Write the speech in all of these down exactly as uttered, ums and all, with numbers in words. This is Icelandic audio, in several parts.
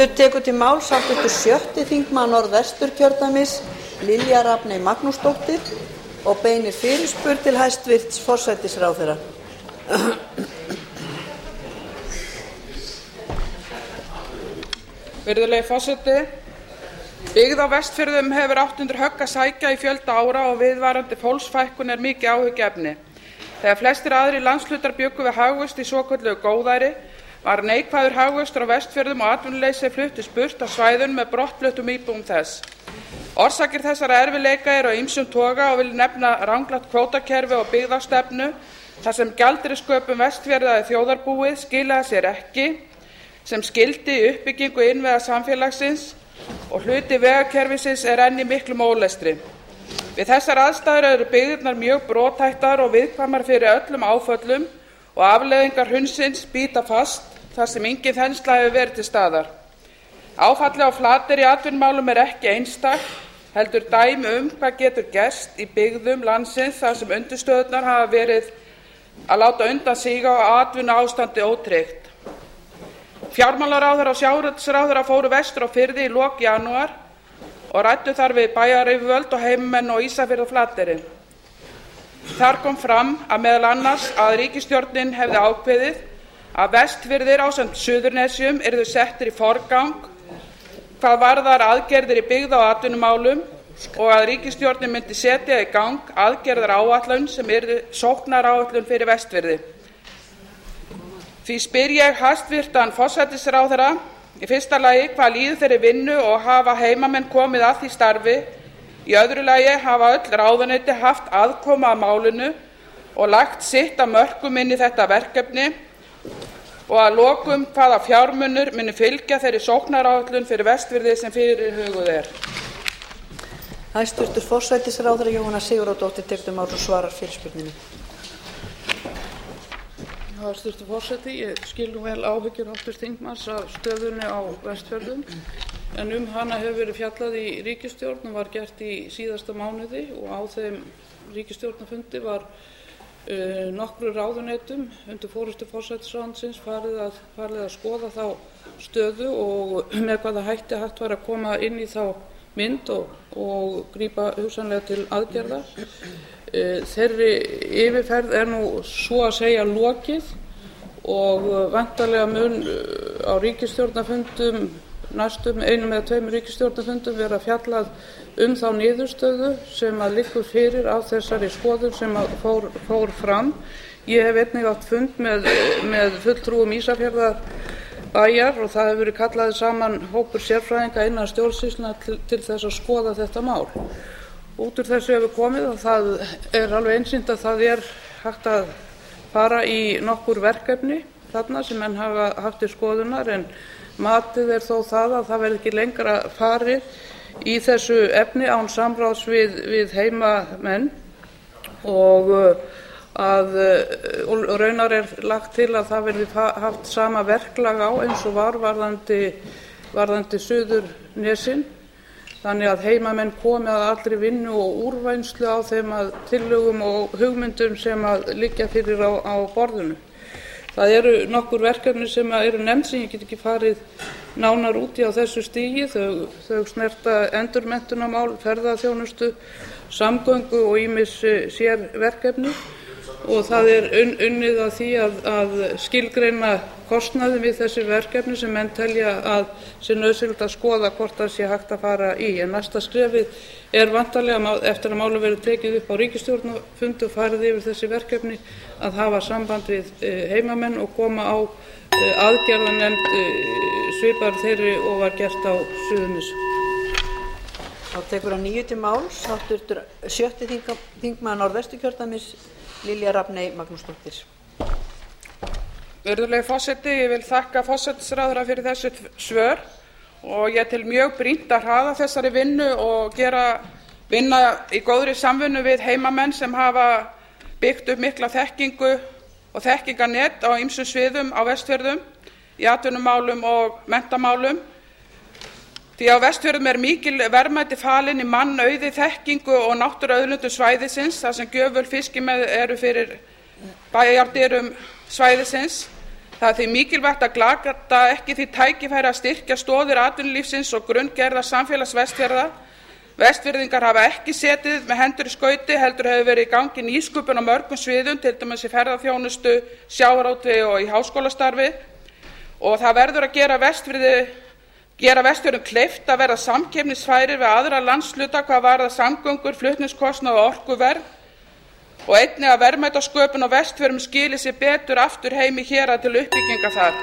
tekur til máls háttvirtur sjötti þingmaður Norðvesturkjördæmis Lilja Rafney Magnúsdóttir og beinir fyrirspurn til hæstvirts forsætisráðherra. Virðulegi forseti, byggð á Vestfjörðum hefur átt undir högg að sækja í fjölda ára og viðvarandi fólksfækkun er mikið áhyggjuefni. Þegar flestir aðrir landshlutar bjuggu við hagvöxt í svokölluðu góðæri var neikvæður hagvöxtur á Vestfjörðum og atvinnuleysi fluttist burt af svæðunum með brottfluttum íbúum þess. Orsakir þessara erfiðleika eru af ýmsum toga og vil nefna ranglátt kvótakerfi og byggðastefnu þar sem gjaldeyrissköpun Vestfjarða í þjóðarbúið skilaði sér ekki sem skildi í uppbyggingu innviða samfélagsins og hluti vegakerfisins er enn í miklum ólestri. Við þessar aðstæður eru byggðirnar mjög brothættar og viðkvæmar fyrir öllum áföllum og afleiðingar hrunsins bíta fast þar sem engin þensla hefur verið til staðar. Áfallið á Flateyri í atvinnumálum er ekki einstakt, heldur dæmi um hvað getur gerst í byggðum landsins þar sem undirstöðurnar hafa verið að láta undan síga og atvinnuástandi ótryggt. Fjármálaráðherra og sjávarútvegsráðherra fóru vestur á firði í lok janúar og ræddu þar við bæjaryfirvöld og heimamenn á Ísafirði og Flateyri. Þar kom fram að meðal annars að ríkisstjórnin hefði ákveðið að Vestfirðir ásamt Suðurnesjum yrðu settir í forgang hvað varðar aðgerðir í byggða og atvinnumálum og að ríkisstjórnin myndi setja í gang aðgerðaráætlun sem yrði sóknaráætlun fyrir Vestfirði. Því spyr ég hæstvirtan forsætisráðherra í fyrsta lagi hvað líður þeirri vinnu og hafa heimamenn komið að því starfi. Í öðru lagi hafa öll ráðuneyti haft aðkomu að málinu og lagt sitt af mörkum inn í þetta verkefni og að lokum hvaða fjármunir muni fylgja þeirri sóknaráætlun fyrir Vestfirði sem fyrirhuguð er. Hæstvirtur forsætisráðherra Jóhanna Sigurðardóttir tekur til máls og svarar fyrirspurninni. Hæstvirtur forseti, ég skil nú vel áhyggjur háttvirts þingmanns af stöðunni á Vestfjörðum, en um hana hefur verið fjallað í ríkisstjórn og var gert í síðasta mánuði og á þeim ríkisstjórnarfundi var uh, nokkru ráðuneytum undir forystu forsætisráðuneytisins farið að, farið að skoða þá stöðu og með hvaða hætti hægt var að koma inn í þá mynd og, og grípa hugsanlega til aðgerða. Þeirri yfirferð er nú svo að segja lokið og væntanlega mun á ríkisstjórnarfundum, næstum einum eða tveimur ríkisstjórnarfundum vera fjallað um þá niðurstöðu sem að liggur fyrir á þessari skoðun sem að fór, fór fram. Ég hef einnig átt fund með, með fulltrúum Ísafjarðarbæjar og það hefur verið kallaði saman hópur sérfræðinga innan stjórnsýslunnar til, til þess að skoða þetta mál. Út úr þessu hefur komið og það er alveg einsýnt að það er hægt að fara í nokkur verkefni þarna sem menn hafa haft til skoðunar en matið er þó það að það verði ekki lengra farið í þessu efni án samráðs við, við heimamenn og að og raunar er lagt til að það verði haft sama verklag á eins og var varðandi, varðandi Suðurnesin. Þannig að heimamenn komi að allri vinnu og úrvinnslu á þeim að tillögum og hugmyndum sem að liggja fyrir á, á borðinu. Það eru nokkur verkefni sem eru nefnd sem ég get ekki farið nánar út í á þessu stigi. Þau, þau snerta endurmenntunarmál, ferðaþjónustu, samgöngu og ýmis sérverkefni og það er un, unnið að því að, að skilgreina kostnaði við þessi verkefni sem menn telja að sé nauðsynlegt að skoða hvort það sé hægt að fara í. En næsta skrefið er væntanlega eftir að málið verður tekið upp á ríkisstjórnarfundi og farið yfir þessi verkefni að hafa samband við heimamenn og koma á aðgerðanefnd svipar þeirri og var gert á Suðurnesjum. Þá tekur að nýju til máls háttvirtur sjötti þingmaður Norðvesturkjördæmis Lilja Rafney Magnúsdóttir. Virðulegi forseti, ég vil þakka forsætisráðherra fyrir þessi svör og ég tel mjög brýnt að hraða þessari vinnu og gera vinna í góðri samvinnu við heimamenn sem hafa byggt upp mikla þekkingu og þekkingarnet á ýmsum sviðum á Vestfjörðum, í atvinnumálum og menntamálum. Því á Vestfjörðum er mikil verðmæti falin í mannauði, þekkingu og náttúruauðlindum svæðisins þar sem gjöful fiskimið eru fyrir bæjardyrum svæðisins. Það er því mikilvægt að glata ekki því tækifæri að styrkja stoðir atvinnulífsins og grunngerðar samfélags Vestfjarða. Vestfirðingar hafa ekki setið með hendur í skauti heldur hefur verið í gangi nýsköpun á mörgum sviðum, til dæmis í ferðaþjónustu, sjávarútvegi og í háskólastarfi. Og það verður að gera Vestfirði gera Vestfjörðum kleift að verða samkeppnisfærir við aðra landshluta hvað varðar samgöngur, flutningskostnað og orkuverð, og einnig að verðmætasköpun á Vestfjörðum skili sér betur aftur heim í hérað til uppbyggingar þar.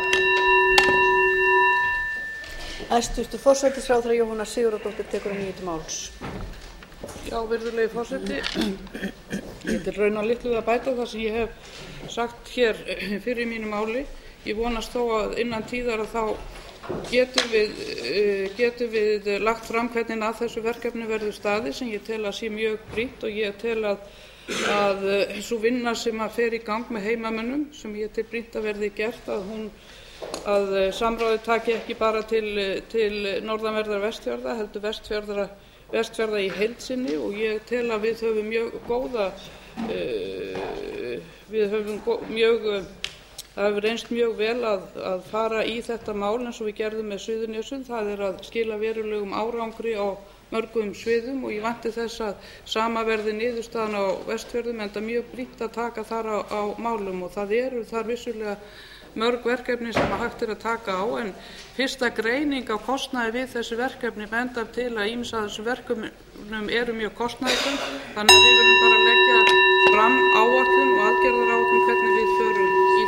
Hæstvirtur forsætisráðherra Jóhanna Sigurðardóttir tekur að nýju til máls. Já, virðulegi forseti, ég til raun og litlu að bæta það sem ég hef sagt hér fyrir mínu máli. Ég vonast þó að innan tíðar að þá getum við, getum við lagt fram hvernig að þessu verkefni verður staðið, sem ég tel að sé mjög brýnt, og ég tel að, að sú vinna sem að fer í gang með heimamönnum, sem ég tel brýnt að verði gert, að hún að samráðið taki ekki bara til, til norðanverðra Vestfjarða, heldur Vestfjarða, Vestfjarða í heild sinni, og ég tel að við höfum mjög góða, uh, við höfum mjög, það hefur reynst mjög vel að, að fara í þetta mál eins og við gerðum með Suðurnesjum. Það er að skila verulegum árangri á mörgum sviðum, og ég vænti þess að sama verði niðurstaðan á Vestfjörðum, enda mjög brýnt að taka þar á, á málum, og það eru þar vissulega mörg verkefni sem að hægt er að taka á, en fyrsta greining á kostnaði við þessi verkefni bendar til að ýmis af þessum verkefnum eru mjög kostnaðarsöm, þannig að við verðum bara að leggja fram áætlun og aðgerðaráætlun hvernig við förum í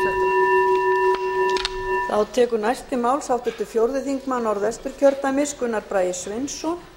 þetta. Þá tekur næst til máls háttvirtur fjórði þingmaður Norðvesturkjördæmis Gunnar Bragi Sveinsson.